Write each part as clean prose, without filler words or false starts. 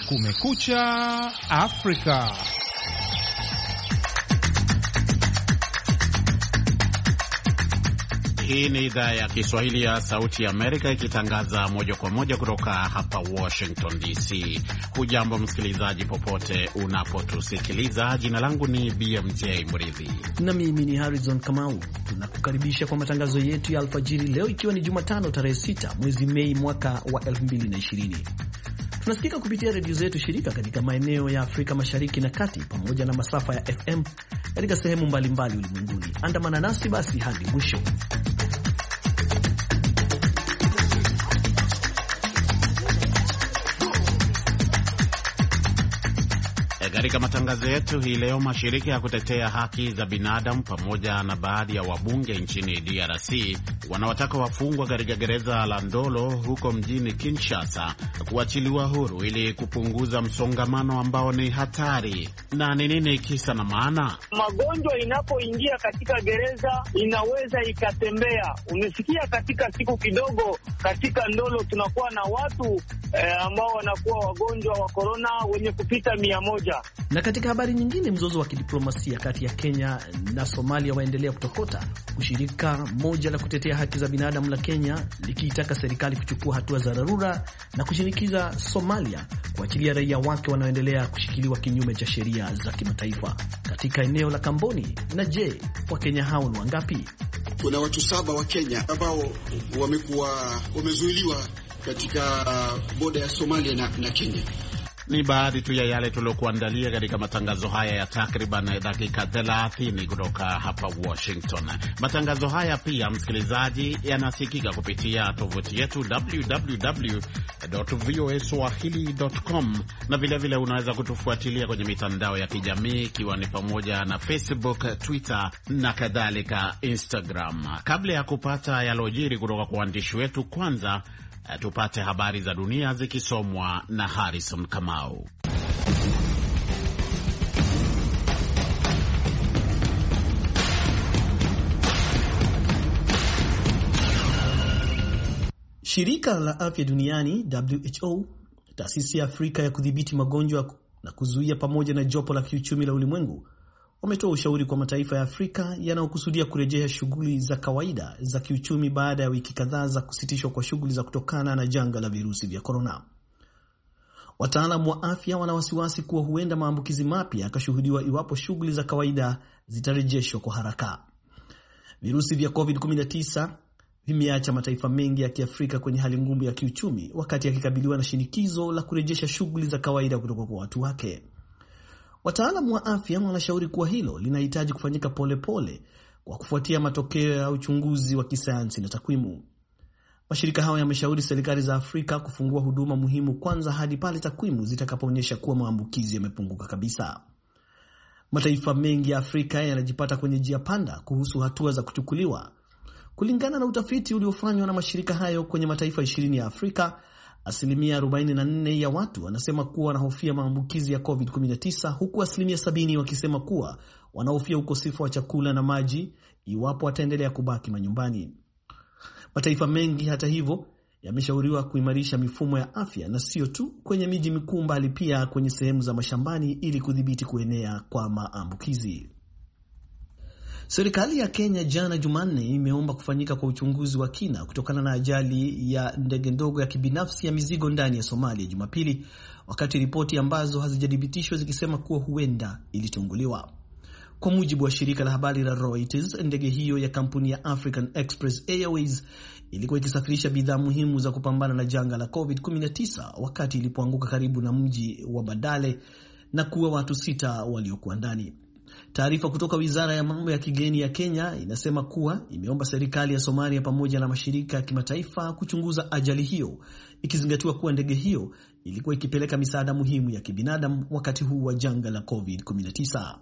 Kumekucha Afrika. Hii ni idhaa ya Kiswahili ya Sauti ya Amerika ikitangaza moja kwa moja kutoka hapa Washington DC. Hujambo msikilizaji popote unapotusikiliza. Jina langu ni BMJ Mridhi. Na mimi ni Harrison Kamau. Tunakukaribisha kwa matangazo yetu ya alfajiri leo ikiwa ni Jumatano tarehe 6 mwezi Mei mwaka wa 2020. Tunasikika kupitia redio zetu shirika katika maeneo ya Afrika Mashariki na Kati pamoja na masafa ya FM katika sehemu mbalimbali ulimwenguni. Andamana nasi basi hadi mwisho. Katika matangazo yetu hii leo, mashirika ya kutetea haki za binadamu pamoja na baadhi ya wabunge nchini DRC wanawataka wafungwa katika gereza la Ndolo huko mjini Kinshasa kuachiliwa huru ili kupunguza msongamano ambao ni hatari. Na ni nini kisa na maana? Magonjwa inapoingia katika gereza inaweza ikatembea. Umesikia katika siku kidogo katika Ndolo tunakuwa na watu ambao wanakuwa wagonjwa wa corona wenye kupita 100. Na katika habari nyingine, mzozo wa kidiplomasia kati ya Kenya na Somalia waendelea kutokota, ushirika moja la kutetea haki za binadamu la Kenya likiitaka serikali kuchukua hatua za dharura na kushinikiza Somalia kuachilia raia wake wanaoendelea kushikiliwa kinyume cha sheria za kimataifa katika eneo la Kamboni. Na je, Wakenya hao ni wangapi? Kuna watu 7 wa Kenya ambao wamezuiliwa katika boda ya Somalia na Kenya. Ni baadhi tu ya yale tuliokuandalia katika matangazo haya ya takriban dakika 30 kutoka hapa Washington. Matangazo haya pia, msikilizaji, yanasikika kupitia tovuti yetu www.voaswahili.com, na vilevile unaweza kutufuatilia kwenye mitandao ya kijamii ikiwa ni pamoja na Facebook, Twitter na kadhalika, Instagram. Kabla ya kupata yalojiri kutoka kwa waandishi wetu, kwanza tupate habari za dunia zikisomwa na Harrison Kamau. Shirika la Afya Duniani WHO, taasisi ya Afrika ya kudhibiti magonjwa na kuzuia, pamoja na jopo la kiuchumi la ulimwengu wametoa ushauri kwa mataifa ya Afrika yanayokusudia kurejea shughuli za kawaida za kiuchumi baada ya wiki kadhaa za kusitishwa kwa shughuli za kutokana na janga la virusi vya korona. Wataalamu wa afya wana wasiwasi kuwa huenda maambukizi mapya yakashuhudiwa iwapo shughuli za kawaida zitarejeshwa kwa haraka. Virusi vya COVID-19 vimeacha mataifa mengi ya Kiafrika kwenye hali ngumu ya kiuchumi, wakati yakikabiliwa na shinikizo la kurejesha shughuli za kawaida kutoka kwa watu wake. Wataalamu wa afya wanashauri kuwa hilo linahitaji kufanyika polepole kwa kufuatia matokeo ya uchunguzi wa kisayansi na takwimu. Mashirika hayo yameshauri serikali za Afrika kufungua huduma muhimu kwanza hadi pale takwimu zitakapoonyesha kuwa maambukizi yamepunguka kabisa. Mataifa mengi ya Afrika yanajipata kwenye njia panda kuhusu hatua za kuchukuliwa. Kulingana na utafiti uliofanywa na mashirika hayo kwenye mataifa 20 ya Afrika, asilimia 44 ya watu wanasema kuwa wanahofia maambukizi ya COVID-19, huku asilimia 70 wakisema kuwa wanahofia ukosefu wa chakula na maji iwapo wataendelea kubaki manyumbani. Mataifa mengi hata hivyo yameshauriwa kuimarisha mifumo ya afya, na sio tu kwenye miji mikuu bali pia kwenye sehemu za mashambani ili kudhibiti kuenea kwa maambukizi. Serikali ya Kenya jana Jumanne imeomba kufanyika kwa uchunguzi wa kina kutokana na ajali ya ndege ndogo ya kibinafsi ya mizigo ndani ya Somalia Jumapili, wakati ripoti ambazo hazijathibitishwa zikisema kuwa huenda ilitunguliwa. Kwa mujibu wa shirika la habari la Reuters, ndege hiyo ya kampuni ya African Express Airways ilikuwa ikisafirisha bidhaa muhimu za kupambana na janga la COVID-19 wakati ilipoanguka karibu na mji wa Badale na kuua watu 6 waliokuwa ndani. Taarifa kutoka Wizara ya Mambo ya Kigeni ya Kenya inasema kuwa imeomba serikali ya Somalia pamoja na mashirika ya kimataifa kuchunguza ajali hiyo, ikizingatiwa kuwa ndege hiyo ilikuwa ikipeleka misaada muhimu ya kibinadamu wakati huu wa janga la COVID-19.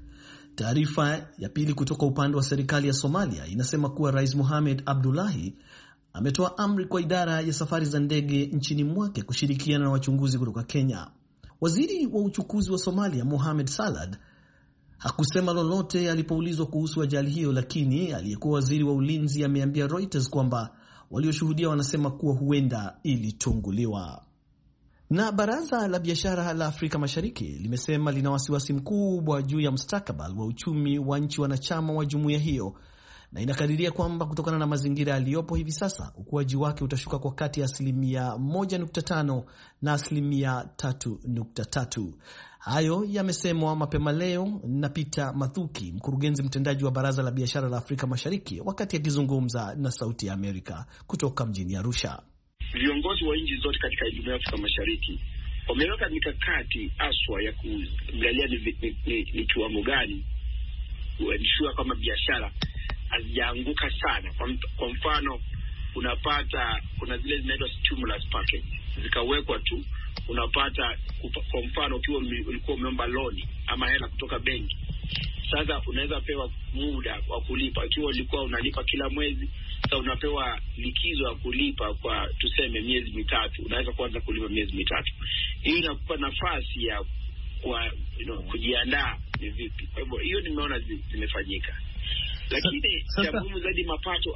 Taarifa ya pili kutoka upande wa serikali ya Somalia inasema kuwa Rais Mohamed Abdullahi ametoa amri kwa idara ya safari za ndege nchini mwake kushirikiana na wachunguzi kutoka Kenya. Waziri wa uchukuzi wa Somalia Mohamed Salad hakusema lolote alipoulizwa kuhusu ajali hiyo, lakini aliyekuwa waziri wa ulinzi ameambia Reuters kwamba walioshuhudia wanasema kuwa huenda ilitunguliwa. Na baraza la biashara la Afrika Mashariki limesema lina wasiwasi mkubwa juu ya mustakabali wa uchumi wa nchi wanachama wa jumuiya hiyo, na inakadiria kwamba kutokana na mazingira yaliyopo hivi sasa ukuaji wake utashuka kwa kati ya 1.5% na 3.3%. Hayo yamesemwa mapema leo na Peter Mathuki, mkurugenzi mtendaji wa baraza la biashara la Afrika Mashariki, wakati akizungumza na Sauti ya Amerika kutoka mjini Arusha. Viongozi wa nchi zote katika Jumuiya ya Afrika Mashariki wameweka mikakati aswa ya kuangalia ni kiwango gani kuensure kama biashara hazijaanguka sana. Kwa mfano, kuna zile zinaitwa stimulus package zikawekwa tu, unapata kwa mfano ukiwa ulikuwa umeomba loan ama hela kutoka benki, sasa unaweza pewa muda wa kulipa. Ikiwa ulikuwa unalipa kila mwezi, sasa unapewa likizo ya kulipa kwa tuseme miezi mitatu, unaweza kuanza kulipa miezi mitatu. Hii inakupa nafasi ya kujiandaa ni vipi. Kwa hivyo hiyo nimeona zimefanyika. Lakini cha muhimu zaidi, mapato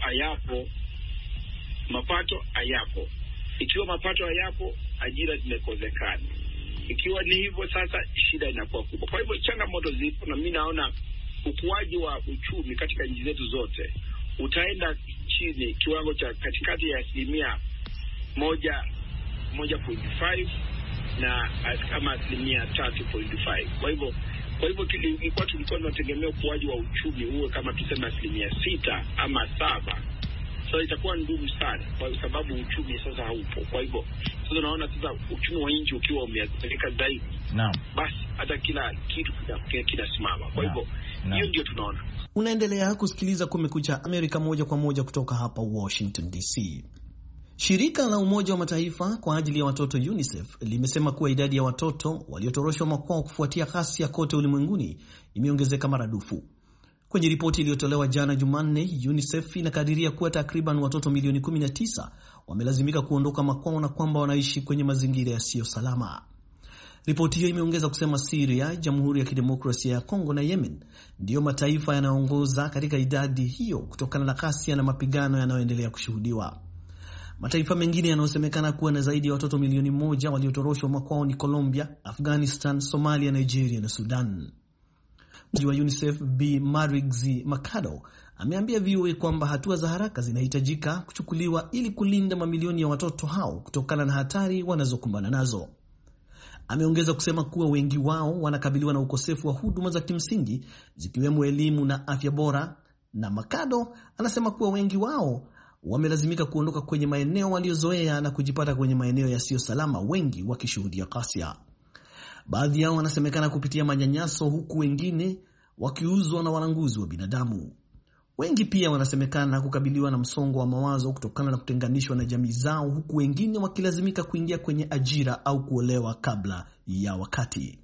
hayapo. Ikiwa mapato hayapo, ajira zimekozekana. Ikiwa ni hivyo, sasa shida inakuwa kubwa. Kwa hivyo changamoto zipo, na mimi naona ukuaji wa uchumi katika nchi zetu zote utaenda chini kiwango cha katikati ya 1.5 na kama 3.5. Kwa hivyo tulikuwa tunategemea ukuaji wa uchumi uwe kama tuseme 6 ama 7. Sasa itakuwa ngumu sana kwa sababu uchumi sasa haupo. Kwa hivyo sasa naona sasa uchumi wa nchi ukiwa umeathirika zaidi, basi hata kila kitu kinasimama. Kwa hivyo hiyo ndio tunaona. Unaendelea kusikiliza Kumekucha Amerika moja kwa moja kutoka hapa Washington DC. Shirika la Umoja wa Mataifa kwa ajili ya watoto UNICEF limesema kuwa idadi ya watoto waliotoroshwa makwao kufuatia ghasia kote ulimwenguni imeongezeka maradufu. Kwenye ripoti iliyotolewa jana Jumanne, UNICEF inakadiria kuwa takriban watoto milioni 19 wamelazimika kuondoka makwao na kwamba wanaishi kwenye mazingira yasiyo salama. Ripoti hiyo imeongeza kusema Syria, Jamhuri ya Kidemokrasia ya Kongo na Yemen ndiyo mataifa yanayoongoza katika idadi hiyo kutokana na ghasia na mapigano yanayoendelea kushuhudiwa. Mataifa mengine yanayosemekana kuwa na zaidi ya watoto milioni 1 waliotoroshwa makwao ni Colombia, Afghanistan, Somalia, Nigeria na Sudan. Mji wa UNICEF Bi Marigzi Makado ameambia VOA kwamba hatua za haraka zinahitajika kuchukuliwa ili kulinda mamilioni ya watoto hao kutokana na hatari wanazokumbana nazo. Ameongeza kusema kuwa wengi wao wanakabiliwa na ukosefu wa huduma za kimsingi zikiwemo elimu na afya bora, na Makado anasema kuwa wengi wao wamelazimika kuondoka kwenye maeneo waliozoea na kujipata kwenye maeneo yasiyo salama, wengi wakishuhudia ghasia. Baadhi yao wanasemekana kupitia manyanyaso, huku wengine wakiuzwa na walanguzi wa binadamu. Wengi pia wanasemekana kukabiliwa na msongo wa mawazo kutokana na kutenganishwa na jamii zao, huku wengine wakilazimika kuingia kwenye ajira au kuolewa kabla ya wakati.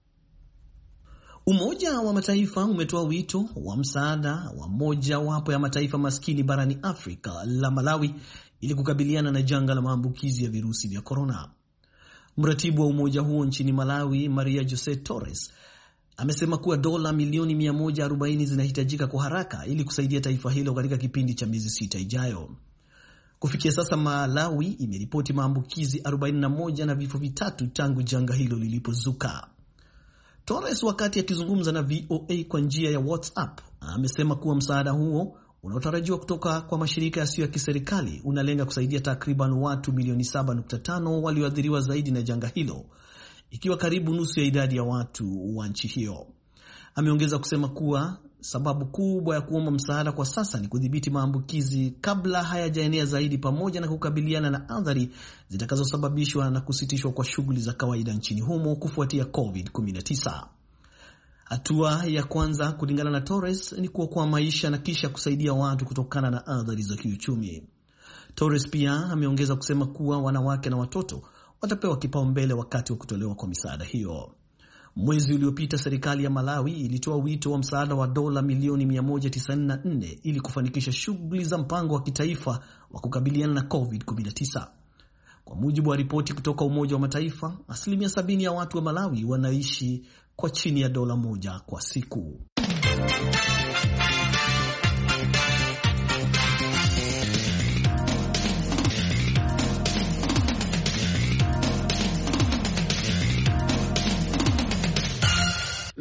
Umoja wa Mataifa umetoa wito wa msaada wa moja wapo ya mataifa maskini barani Afrika la Malawi ili kukabiliana na janga la maambukizi ya virusi vya korona. Mratibu wa umoja huo nchini Malawi, Maria Jose Torres, amesema kuwa dola milioni 140 zinahitajika kwa haraka ili kusaidia taifa hilo katika kipindi cha miezi 6 ijayo. Kufikia sasa Malawi imeripoti maambukizi 41 na vifo 3 tangu janga hilo lilipozuka. Torres, wakati akizungumza na VOA kwa njia ya WhatsApp, amesema kuwa msaada huo unaotarajiwa kutoka kwa mashirika yasiyo ya kiserikali unalenga kusaidia takriban watu milioni 7.5 walioathiriwa zaidi na janga hilo, ikiwa karibu nusu ya idadi ya watu wa nchi hiyo. Ameongeza kusema kuwa sababu kubwa ya kuomba msaada kwa sasa ni kudhibiti maambukizi kabla hayajaenea zaidi, pamoja na kukabiliana na athari zitakazosababishwa na kusitishwa kwa shughuli za kawaida nchini humo kufuatia COVID-19. Hatua ya kwanza, kulingana na Torres, ni kuokoa maisha na kisha kusaidia watu kutokana na athari za kiuchumi. Torres pia ameongeza kusema kuwa wanawake na watoto watapewa kipaumbele wakati wa kutolewa kwa misaada hiyo. Mwezi uliopita serikali ya Malawi ilitoa wito wa msaada wa dola milioni 194 ili kufanikisha shughuli za mpango wa kitaifa wa kukabiliana na COVID-19. Kwa mujibu wa ripoti kutoka Umoja wa Mataifa, 70% ya watu wa Malawi wanaishi kwa chini ya dola 1 kwa siku.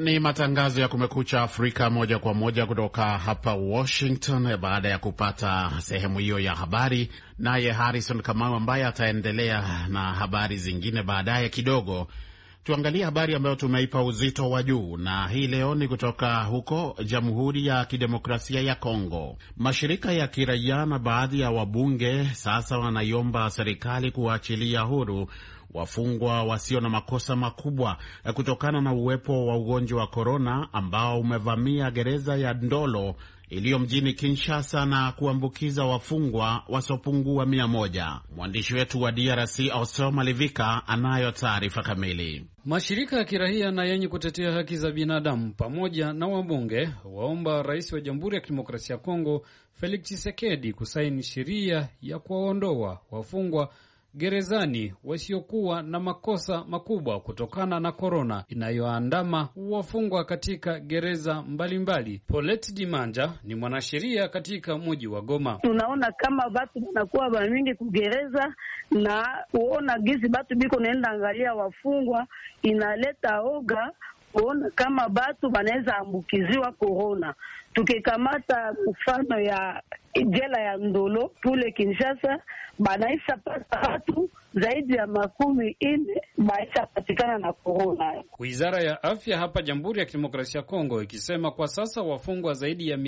Ni matangazo ya Kumekucha Afrika moja kwa moja kutoka hapa Washington. Baada ya kupata sehemu hiyo ya habari, naye Harrison Kamau ambaye ataendelea na habari zingine baadaye kidogo. Tuangalie habari ambayo tumeipa uzito wa juu, na hii leo ni kutoka huko Jamhuri ya Kidemokrasia ya Kongo. Mashirika ya kiraia na baadhi ya wabunge sasa wanaiomba serikali kuachilia huru wafungwa wasio na makosa makubwa kutokana na uwepo wa ugonjwa wa korona ambao umevamia gereza ya Ndolo iliyo mjini Kinshasa na kuambukiza wafungwa wasiopungua 100. Mwandishi wetu wa DRC Austin Malivika anayo taarifa kamili. Mashirika ya kiraia na yenye kutetea haki za binadamu pamoja na wabunge waomba rais wa Jamhuri ya Kidemokrasia ya Kongo Felix Tshisekedi kusaini sheria ya kuwaondoa wafungwa gerezani wasiokuwa na makosa makubwa kutokana na korona inayoandama wafungwa katika gereza mbalimbali. Paulette Dimanja ni mwanasheria katika mji wa Goma. Tunaona kama watu wanakuwa mingi kugereza na kuona gizi watu biko naenda angalia wafungwa, inaleta oga kuona kama watu wanaweza ambukiziwa korona. Tukikamata mfano ya jela ya Ndolo kule Kinshasa, banaisha pata watu zaidi ya 40 baisha patikana na korona. Wizara ya Afya hapa Jamhuri ya Kidemokrasia ya Kongo ikisema kwa sasa wafungwa zaidi ya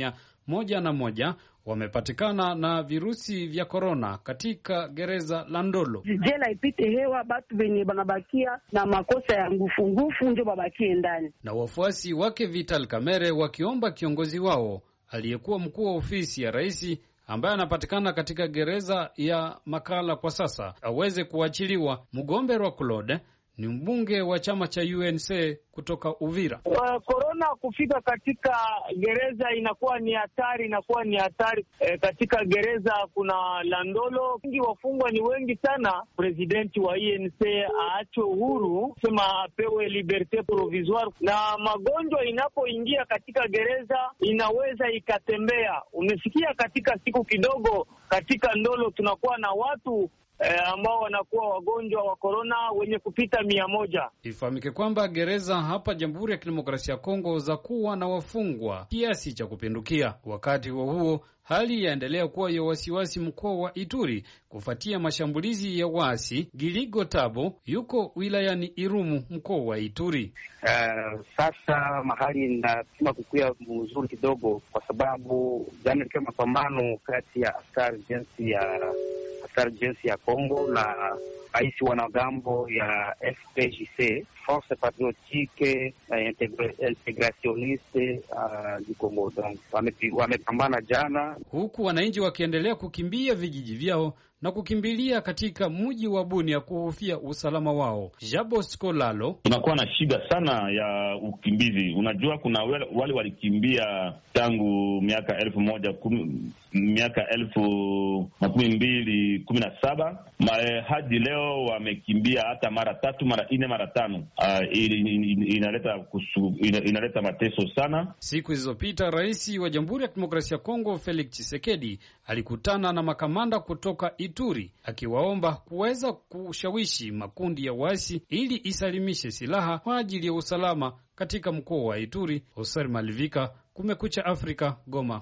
101 wamepatikana na virusi vya korona katika gereza la Ndolo. Jela ipite hewa, batu benye banabakia na makosa ya ngufu ndio babakie ndani. Na wafuasi wake Vital Kamerhe wakiomba kiongozi wao aliyekuwa mkuu wa ofisi ya rais ambaye anapatikana katika gereza ya Makala kwa sasa aweze kuachiliwa. Mugomberwa Claude ni mbunge wa chama cha UNC kutoka Uvira. Korona kufika katika gereza inakuwa ni hatari, katika gereza kuna Landolo, wengi wafungwa ni wengi sana. Presidenti wa UNC aachwe uhuru, sema apewe liberte provisoire, na magonjwa inapoingia katika gereza inaweza ikatembea. Umesikia katika siku kidogo katika Ndolo tunakuwa na watu ambao wanakuwa wagonjwa wa korona wenye kupita 100. Ifahamike kwamba gereza hapa Jamhuri ya Kidemokrasia ya Kongo za kuwa na wafungwa kiasi cha kupindukia. Wakati huo hali yaendelea kuwa ya wasiwasi mkoa wa Ituri kufuatia mashambulizi ya waasi. Giligo Tabo yuko wilayani Irumu mkoa wa Ituri. Sasa mahali inasema kukuya mzuri kidogo, kwa sababu jana ilikuwa mapambano kati ya askari jeshi ya Kongo na aisi wanagambo ya FPJC, Force Patriotique Integrationiste du Congo. Donc wamepambana jana, huku wananchi wakiendelea kukimbia vijiji vyao na kukimbilia katika mji wa Bunia kuhofia usalama wao. Jabos Kolalo: tunakuwa na shida sana ya ukimbizi. Unajua kuna wale walikimbia tangu miaka 2017 hadi leo wamekimbia hata mara 3, mara 4, mara 5. Inaleta mateso sana. Siku zilizopita rais wa Jamhuri ya Kidemokrasia ya Kongo Felix Tshisekedi alikutana na makamanda kutoka Ituri akiwaomba kuweza kushawishi makundi ya waasi ili isalimishe silaha kwa ajili ya usalama katika mkoa wa Ituri. Oser Malivika, Kumekucha Afrika, Goma.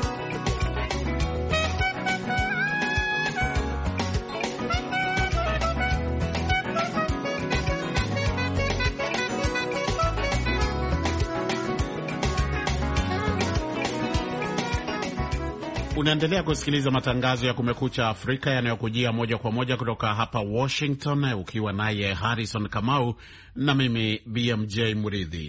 Unaendelea kusikiliza matangazo ya Kumekucha Afrika yanayokujia moja kwa moja kutoka hapa Washington, ukiwa naye Harrison Kamau na mimi BMJ Muridhi.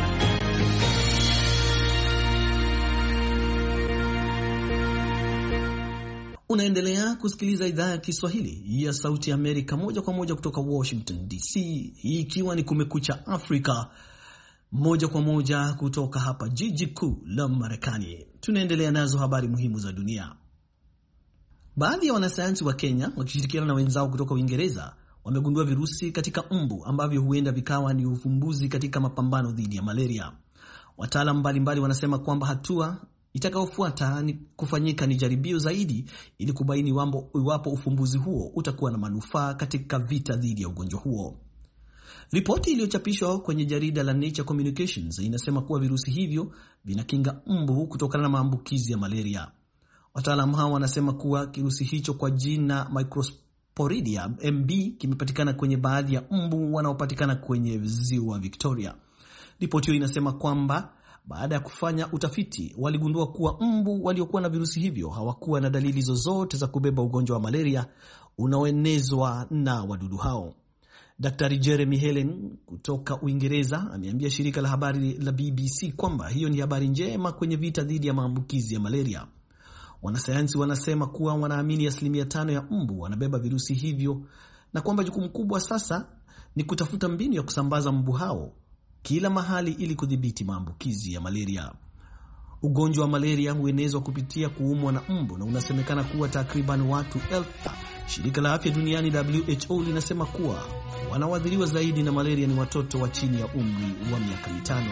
Unaendelea kusikiliza idhaa ya Kiswahili ya Sauti ya Amerika moja kwa moja kutoka Washington DC, hii ikiwa ni Kumekucha Afrika moja kwa moja kutoka hapa jiji kuu la Marekani. Tunaendelea nazo habari muhimu za dunia. Baadhi ya wanasayansi wa Kenya wakishirikiana na wenzao kutoka Uingereza wamegundua virusi katika mbu ambavyo huenda vikawa ni ufumbuzi katika mapambano dhidi ya malaria. Wataalamu mbalimbali wanasema kwamba hatua itakayofuata ni kufanyika ni jaribio zaidi ili kubaini iwapo ufumbuzi huo utakuwa na manufaa katika vita dhidi ya ugonjwa huo. Ripoti iliyochapishwa kwenye jarida la Nature Communications inasema kuwa virusi hivyo vinakinga mbu kutokana na maambukizi ya malaria. Wataalamu hao wanasema kuwa kirusi hicho kwa jina Microsporidia MB kimepatikana kwenye baadhi ya mbu wanaopatikana kwenye ziwa Victoria. Ripoti hiyo inasema kwamba baada ya kufanya utafiti waligundua kuwa mbu waliokuwa na virusi hivyo hawakuwa na dalili zozote za kubeba ugonjwa wa malaria unaoenezwa na wadudu hao. Daktari Jeremy Helen kutoka Uingereza ameambia shirika la habari la BBC kwamba hiyo ni habari njema kwenye vita dhidi ya maambukizi ya malaria. Wanasayansi wanasema kuwa wanaamini 5% ya mbu wanabeba virusi hivyo na kwamba jukumu kubwa sasa ni kutafuta mbinu ya kusambaza mbu hao kila mahali ili kudhibiti maambukizi ya malaria. Ugonjwa wa malaria huenezwa kupitia kuumwa na mbu na unasemekana kuwa takriban watu 1000. Shirika la Afya Duniani WHO linasema kuwa wanaoathiriwa zaidi na malaria ni watoto wa chini ya umri wa miaka 5.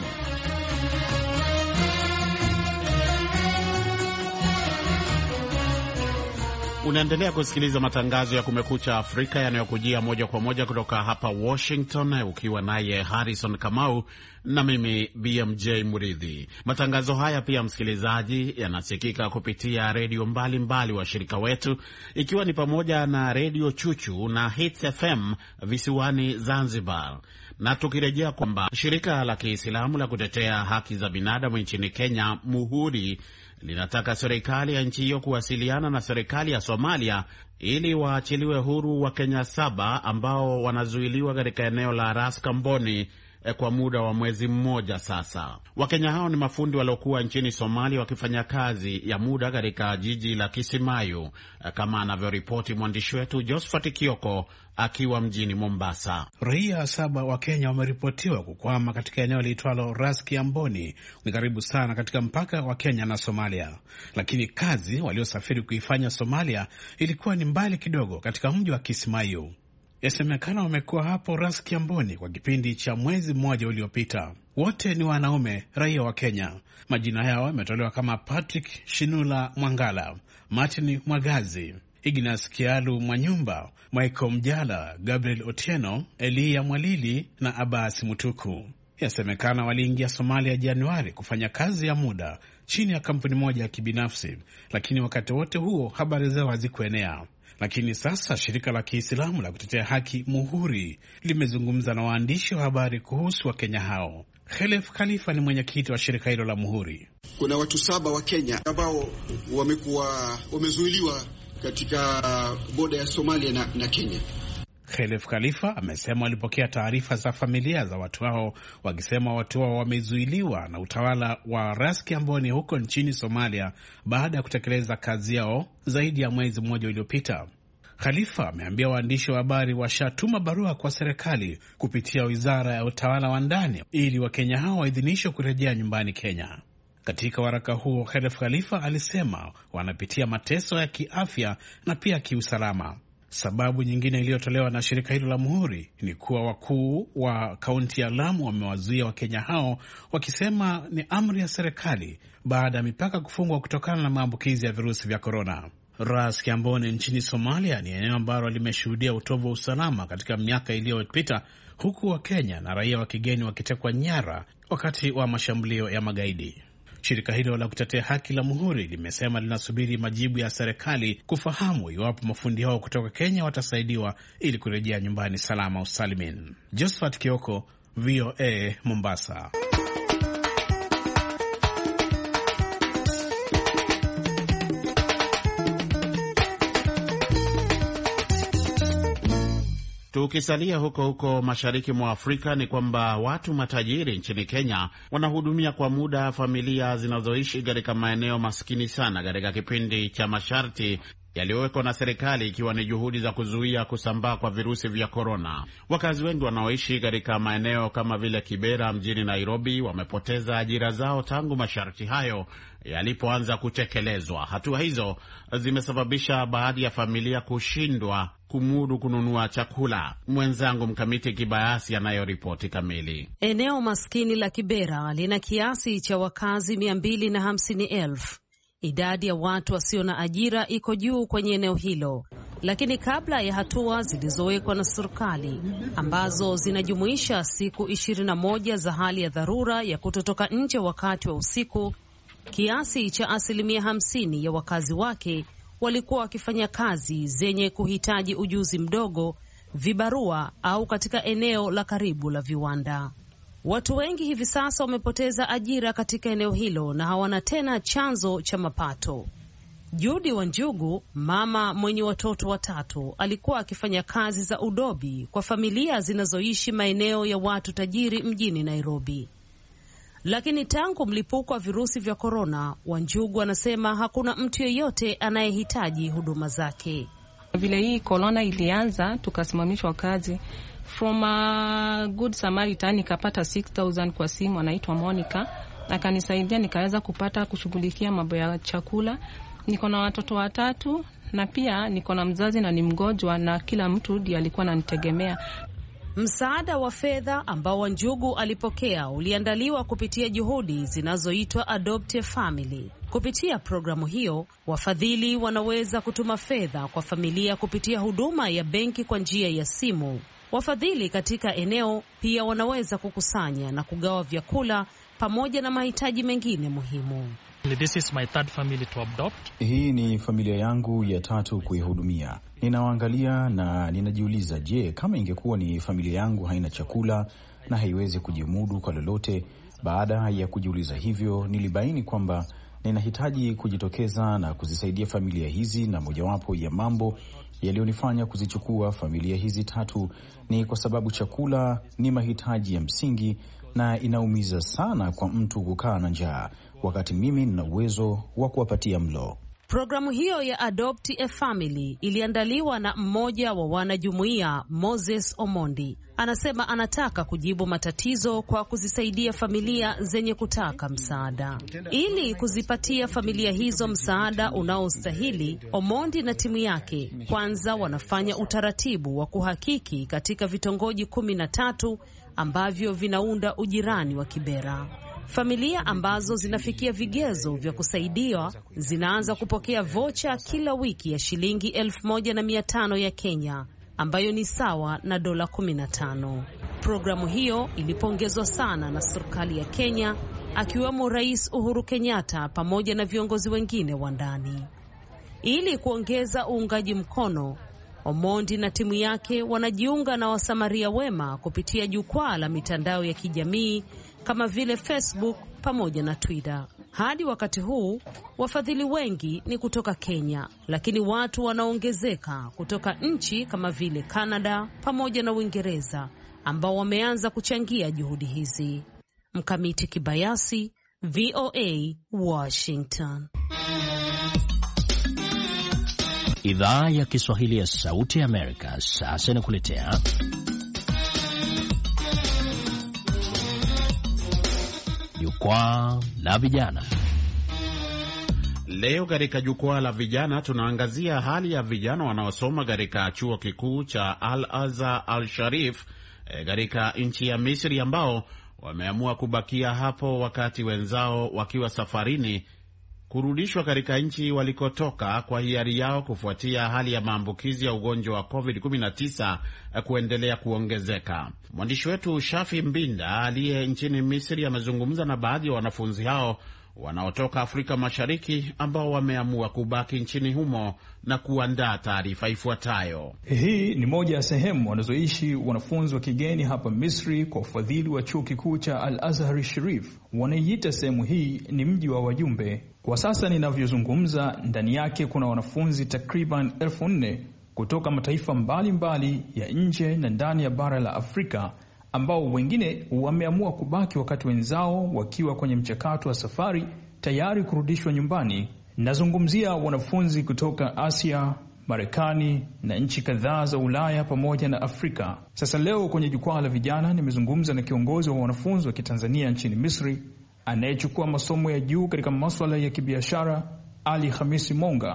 Unaendelea kusikiliza matangazo ya Kumekucha Afrika yanayokujia moja kwa moja kutoka hapa Washington, ukiwa naye Harrison Kamau na mimi BMJ Muridhi. Matangazo haya pia, msikilizaji, yanasikika kupitia redio mbalimbali washirika wetu, ikiwa ni pamoja na Redio Chuchu na Hits FM visiwani Zanzibar. Na tukirejea kwamba shirika la Kiislamu la kutetea haki za binadamu nchini Kenya, Muhuri, linataka serikali ya nchi hiyo kuwasiliana na serikali ya Somalia ili waachiliwe huru wa Kenya 7 ambao wanazuiliwa katika eneo la Ras Kamboni kwa muda wa mwezi mmoja sasa. Wakenya hao ni mafundi waliokuwa nchini Somalia wakifanya kazi ya muda katika jiji la Kismayu, kama anavyoripoti mwandishi wetu Josephat Kioko akiwa mjini Mombasa. Raia 7 wa Kenya wameripotiwa kukwama katika eneo liitwalo Ras Kamboni, ni karibu sana katika mpaka wa Kenya na Somalia. Lakini kazi waliosafiri kuifanya Somalia ilikuwa ni mbali kidogo katika mji wa Kismayu. Yasemekana wamekuwa hapo Ras Kamboni kwa kipindi cha mwezi mmoja uliopita. Wote ni wanaume raia wa Kenya. Majina yao yametolewa kama Patrick Shinula Mwangala, Martin Mwagazi, Ignas Kialu Mwanyumba, Michael Mjala, Gabriel Otieno, Elia Mwalili na Abbas Mutuku. Yasemekana waliingia Somalia Januari kufanya kazi ya muda chini ya kampuni moja ya kibinafsi, lakini wakati wote huo habari zao hazikuenea. Lakini sasa shirika la Kiislamu la kutetea haki Muhuri limezungumza na waandishi wa habari kuhusu Wakenya hao. Khalef Khalifa ni mwenyekiti wa shirika hilo la Muhuri. Kuna watu 7 wa Kenya ambao wamezuiliwa katika boda ya Somalia na Kenya. Khalef Khalifa amesema walipokea taarifa za familia za watu hao wakisema watu hao wamezuiliwa na utawala wa Ras Kamboni huko nchini Somalia baada ya kutekeleza kazi yao zaidi ya mwezi mmoja uliopita. Khalifa ameambia waandishi wa habari washatuma barua kwa serikali kupitia wizara ya utawala wa ndani ili Wakenya hao waidhinishwe kurejea nyumbani Kenya. Katika waraka huo, Khalef Khalifa alisema wanapitia mateso ya kiafya na pia kiusalama. Sababu nyingine iliyotolewa na shirika hilo la Muhuri ni kuwa wakuu wa kaunti ya Lamu wamewazuia Wakenya hao wakisema ni amri ya serikali baada ya mipaka kufungwa kutokana na maambukizi ya virusi vya korona. Ras Kamboni nchini Somalia ni eneo ambalo limeshuhudia utovu wa usalama katika miaka iliyopita, huku Wakenya na raia wa kigeni wakitekwa nyara wakati wa mashambulio ya magaidi. Shirika hilo la kutetea haki la Muhuri limesema linasubiri majibu ya serikali kufahamu iwapo mafundi hao kutoka Kenya watasaidiwa ili kurejea nyumbani salama usalimin. Josephat Kioko, VOA, Mombasa. Tukisalia huko mashariki mwa Afrika, ni kwamba watu matajiri nchini Kenya wanahudumia kwa muda familia zinazoishi katika maeneo maskini sana katika kipindi cha masharti yaliyowekwa na serikali, ikiwa ni juhudi za kuzuia kusambaa kwa virusi vya korona. Wakazi wengi wanaoishi katika maeneo kama vile Kibera mjini Nairobi wamepoteza ajira zao tangu masharti hayo yalipoanza kutekelezwa. Hatua hizo zimesababisha baadhi ya familia kushindwa kumudu kununua chakula. Mwenzangu Mkamiti Kibayasi anayoripoti kamili. Eneo maskini la Kibera lina kiasi cha wakazi 250,000. Idadi ya watu wasio na ajira iko juu kwenye eneo hilo. Lakini kabla ya hatua zilizowekwa na serikali ambazo zinajumuisha siku 21 za hali ya dharura ya kutotoka nje wakati wa usiku, kiasi cha 50% ya wakazi wake walikuwa wakifanya kazi zenye kuhitaji ujuzi mdogo, vibarua au katika eneo la karibu la viwanda. Watu wengi hivi sasa wamepoteza ajira katika eneo hilo na hawana tena chanzo cha mapato. Judy Wanjugu, mama mwenye watoto 3, alikuwa akifanya kazi za udobi kwa familia zinazoishi maeneo ya watu tajiri mjini Nairobi. Lakini tangu mlipuko wa virusi vya korona, Wanjugu anasema hakuna mtu yeyote anayehitaji huduma zake. Vile hii korona ilianza, tukasimamishwa kazi. From a good Samaritan nikapata 6,000 kwa simu, anaitwa Monica. Akanisaidia nikaweza kupata kushughulikia mambo ya chakula. Niko na watoto 3 na pia niko na mzazi na ni mgonjwa na kila mtu ndiye alikuwa ananitegemea. Msaada wa fedha ambao Wanjugu alipokea uliandaliwa kupitia juhudi zinazoitwa Adopt a Family. Kupitia programu hiyo, wafadhili wanaweza kutuma fedha kwa familia kupitia huduma ya benki kwa njia ya simu. Wafadhili katika eneo pia wanaweza kukusanya na kugawa vyakula pamoja na mahitaji mengine muhimu. This is my third family to adopt. Hii ni familia yangu ya 3 kuihudumia. Ninawaangalia na ninajiuliza, je, kama ingekuwa ni familia yangu haina chakula na haiwezi kujimudu kwa lolote? Baada ya kujiuliza hivyo, nilibaini kwamba ninahitaji kujitokeza na kuzisaidia familia hizi, na mojawapo ya mambo yaliyonifanya kuzichukua familia hizi 3 ni kwa sababu chakula ni mahitaji ya msingi na inaumiza sana kwa mtu kukaa na njaa wakati mimi nina uwezo wa kuwapatia mlo. Programu hiyo ya Adopt a Family iliandaliwa na mmoja wa wanajumuiya, Moses Omondi. Anasema anataka kujibu matatizo kwa kuzisaidia familia zenye kutaka msaada. Ili kuzipatia familia hizo msaada unaostahili, Omondi na timu yake kwanza wanafanya utaratibu wa kuhakiki katika vitongoji 13 ambavyo vinaunda ujirani wa Kibera. Familia ambazo zinafikia vigezo vya kusaidiwa zinaanza kupokea vocha kila wiki ya shilingi 1,500 ya Kenya, ambayo ni sawa na dola 15. Programu hiyo ilipongezwa sana na serikali ya Kenya, akiwemo Rais Uhuru Kenyatta pamoja na viongozi wengine wa ndani. Ili kuongeza uungaji mkono, Omondi na timu yake wanajiunga na wasamaria wema kupitia jukwaa la mitandao ya kijamii kama vile Facebook pamoja na Twitter. Hadi wakati huu, wafadhili wengi ni kutoka Kenya, lakini watu wanaongezeka kutoka nchi kama vile Canada pamoja na Uingereza ambao wameanza kuchangia juhudi hizi. Mkamiti Kibayasi, VOA, Washington. Idhaa ya Kiswahili ya Sauti ya Amerika sasa inakuletea Jukwaa la Vijana. Leo katika Jukwaa la Vijana tunaangazia hali ya vijana wanaosoma katika chuo kikuu cha Al-Azhar Al-Sharif katika nchi ya Misri, ambao wameamua kubakia hapo wakati wenzao wakiwa safarini kurudishwa katika nchi walikotoka kwa hiari yao kufuatia hali ya maambukizi ya ugonjwa wa COVID-19 kuendelea kuongezeka. Mwandishi wetu Shafi Mbinda aliye nchini Misri amezungumza na baadhi ya wanafunzi hao wanaotoka Afrika Mashariki ambao wameamua kubaki nchini humo na kuandaa taarifa ifuatayo. Hii ni moja ya sehemu wanazoishi wanafunzi wa kigeni hapa Misri kwa ufadhili wa chuo kikuu cha Al-Azhar Sharif. Wanaiita sehemu hii ni mji wa wajumbe. Kwa sasa ninavyozungumza, ndani yake kuna wanafunzi takriban 4,000 kutoka mataifa mbalimbali ya nje na ndani ya bara la Afrika, ambao wengine wameamua kubaki wakati wenzao wakiwa kwenye mchakato wa safari tayari kurudishwa nyumbani. Nazungumzia wanafunzi kutoka Asia, Marekani na nchi kadhaa za Ulaya pamoja na Afrika. Sasa leo kwenye Jukwaa la Vijana nimezungumza na kiongozi wa wanafunzi wa Kitanzania nchini Misri anayechukua masomo ya juu katika masuala ya kibiashara, Ali Hamisi Monga,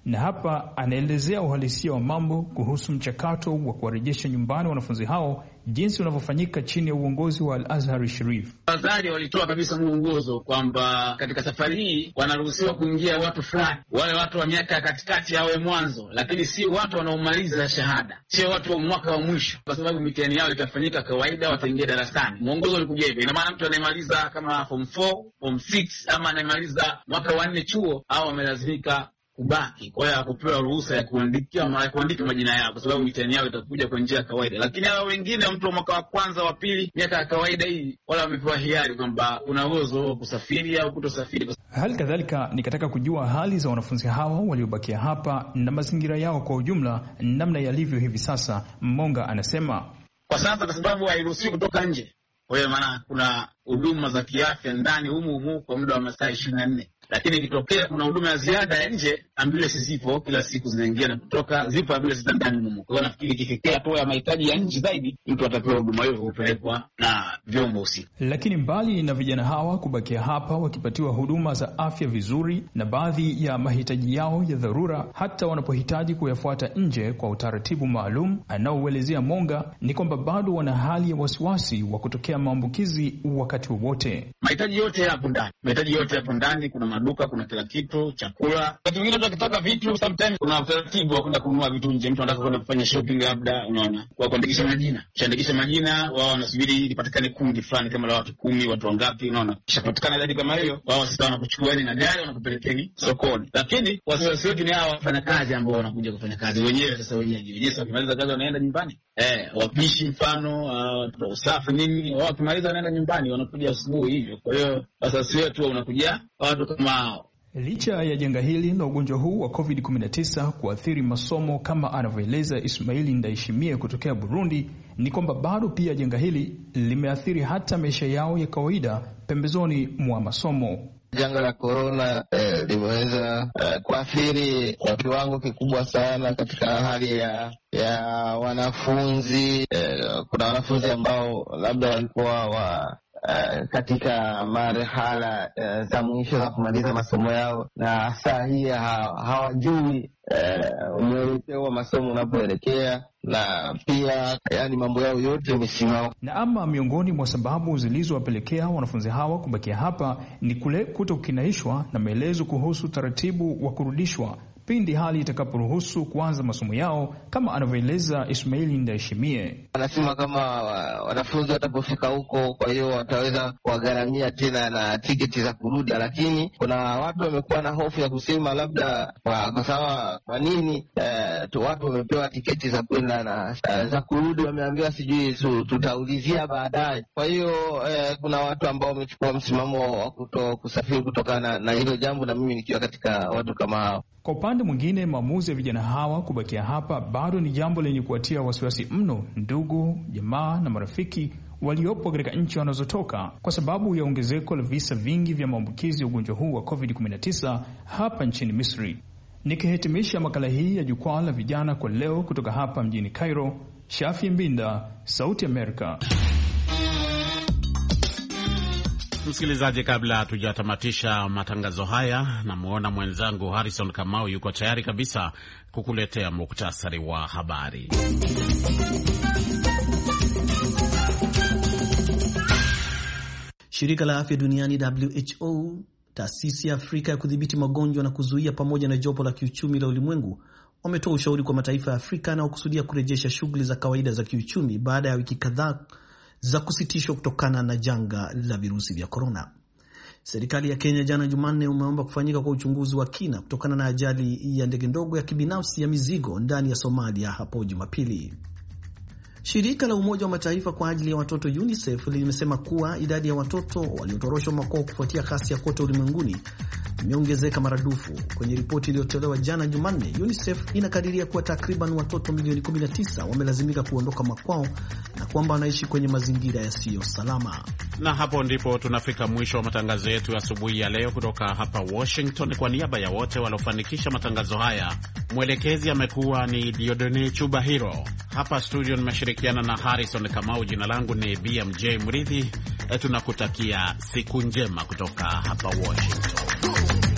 na hapa anaelezea uhalisia wa mambo kuhusu mchakato wa kuwarejesha nyumbani wanafunzi hao, jinsi unavyofanyika chini ya uongozi wa Al-Azhar Sharif. Waziri walitoa kabisa mwongozo kwamba katika safari hii wanaruhusiwa kuingia watu fulani, wale watu wa miaka ya katikati awe mwanzo, lakini si watu wanaomaliza shahada, sio watu wa mwaka wa mwisho, kwa sababu mitihani yao itafanyika kawaida, wataingia darasani. Mwongozo ulikuja hivyo. Ina maana mtu anayemaliza kama form 4, form 6 ama anayemaliza mwaka wa 4 chuo, au wamelazimika kubaki. Kwa hiyo hakupewa ruhusa ya kuandika majina yao, kwa sababu mitihani yao itakuja kwa njia ya kawaida. Lakini hao wengine, mtu wa mwaka wa kwanza, wa pili, miaka ya kawaida hii, wala wamepewa hiari kwamba una uwezo wa kusafiri au kutosafiri. Hali kadhalika nikataka kujua hali za wanafunzi hawa waliobakia hapa na mazingira yao kwa ujumla namna yalivyo hivi sasa. Monga anasema kwa sasa, kwa sababu hairuhusiwi kutoka nje, kwa hiyo maana kuna huduma za kiafya ndani humu kwa muda wa masaa 24. Lakini ikitokea kuna huduma ya ziada ya nje, ambulance zipo kila siku zinaingia na kutoka, zipo ambulance za ndani humo. Kwa hiyo nafikiri ikifikia hatua ya mahitaji ya nje zaidi, mtu atapewa huduma hiyo kupelekwa na vyombo husika. Lakini mbali na vijana hawa kubakia hapa wakipatiwa huduma za afya vizuri na baadhi ya mahitaji yao ya dharura, hata wanapohitaji kuyafuata nje kwa utaratibu maalum anaouelezea Monga, ni kwamba bado wana hali ya wasiwasi wa kutokea maambukizi wakati wowote. Mahitaji yote yapo ndani, kuna maduka, kuna kila kitu, chakula. Wakati mwingine watu wakitaka vitu, sometimes kuna utaratibu wa kwenda kununua vitu nje. Mtu anataka kwenda kufanya shopping labda, unaona, kwa kuandikisha majina. Kishaandikisha majina, wao wanasubiri ipatikane kundi fulani kama la watu 10, watu wangapi, unaona. Kishapatikana idadi kama hiyo, wao sasa wanakuchukueni na gari wanakupelekeni sokoni. Lakini wasiwasi wetu ni hao wafanyakazi ambao wanakuja kufanya kazi wenyewe. Sasa wenyewe sasa wakimaliza kazi wanaenda nyumbani. Wapishi mfano, usafi nini, wao wakimaliza wanaenda nyumbani, wanakuja asubuhi hivyo. Kwa hiyo wasiwasi wetu unakuja watu kama hao. Licha ya janga hili na ugonjwa huu wa COVID-19 kuathiri masomo kama anavyoeleza Ismaili Ndayishimiye kutokea Burundi, ni kwamba bado pia janga hili limeathiri hata maisha yao ya kawaida pembezoni mwa masomo. Janga la corona limeweza kuathiri kwa kiwango kikubwa sana katika hali ya wanafunzi. Kuna wanafunzi ambao labda walikuwa katika marhala za mwisho za kumaliza masomo yao, na saa hii hawajui mwelekeo wa masomo unapoelekea, na pia yani mambo yao yote yamesimama. Na ama miongoni mwa sababu zilizowapelekea wanafunzi hawa kubakia hapa ni kule kutokinaishwa na maelezo kuhusu taratibu wa kurudishwa pindi hali itakaporuhusu kuanza masomo yao, kama anavyoeleza Ismaili Ndayishimiye. Anasema kama wanafunzi watapofika huko, kwa hiyo wataweza kuwagharamia tena na tiketi za kurudi, lakini kuna watu wamekuwa na hofu ya kusema labda kwa sababu kwa nini watu wamepewa tiketi za kwenda na za kurudi, wameambiwa sijui tutaulizia baadaye. Kwa hiyo kuna watu ambao wamechukua msimamo wa kuto kusafiri kutokana na hilo jambo, na mimi nikiwa katika watu kama hao. Kwa upande mwingine, maamuzi ya vijana hawa kubakia hapa bado ni jambo lenye kuatia wasiwasi mno ndugu, jamaa na marafiki waliopo katika nchi wanazotoka, kwa sababu ya ongezeko la visa vingi vya maambukizi ya ugonjwa huu wa COVID-19 hapa nchini Misri. Nikihitimisha makala hii ya jukwaa la vijana kwa leo kutoka hapa mjini Cairo, Shafi Mbinda, Sauti Amerika. Msikilizaji, kabla hatujatamatisha matangazo haya, namuona mwenzangu Harrison Kamau yuko tayari kabisa kukuletea muktasari wa habari. Shirika la Afya Duniani WHO, taasisi ya Afrika ya kudhibiti magonjwa na kuzuia, pamoja na jopo la kiuchumi la ulimwengu wametoa ushauri kwa mataifa ya Afrika yanayokusudia kurejesha shughuli za kawaida za kiuchumi baada ya wiki kadhaa za kusitishwa kutokana na janga la virusi vya korona. Serikali ya Kenya jana Jumanne umeomba kufanyika kwa uchunguzi wa kina kutokana na ajali ya ndege ndogo ya kibinafsi ya mizigo ndani ya Somalia hapo Jumapili. Shirika la Umoja wa Mataifa kwa ajili ya watoto UNICEF limesema kuwa idadi ya watoto waliotoroshwa makwao kufuatia ghasia kote ulimwenguni imeongezeka maradufu. Kwenye ripoti iliyotolewa jana Jumanne, UNICEF inakadiria kuwa takriban watoto milioni 19 wamelazimika kuondoka makwao na kwamba wanaishi kwenye mazingira yasiyo salama. Na hapo ndipo tunafika mwisho wa matangazo yetu asubuhi ya leo kutoka hapa Washington. Kwa niaba ya wote waliofanikisha matangazo haya, mwelekezi amekuwa ni Diodone Chubahiro. Hapa studio nimeshirikiana na Harrison Kamau. Jina langu ni BMJ Mridhi. Tunakutakia siku njema kutoka hapa Washington.